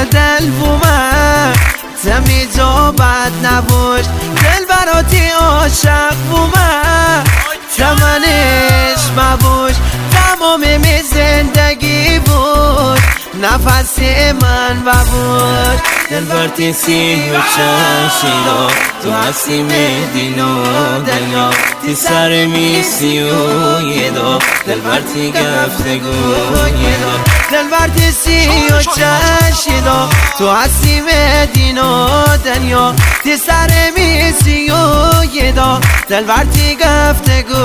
دل بومه تمیز و بد نبوش دل براتی عاشق بومه تمنش مبوش تمام می زندگی بود نفس من ببوش دل برتی سی و چشیدا تو هستی مدین و دنیا تی سر میسی و یدا دل برتی گفتگو یدا دل برتی سی و چشیدا تو هستی مدین و دنیا تی سر میسی و یدا دل برتی گفتگو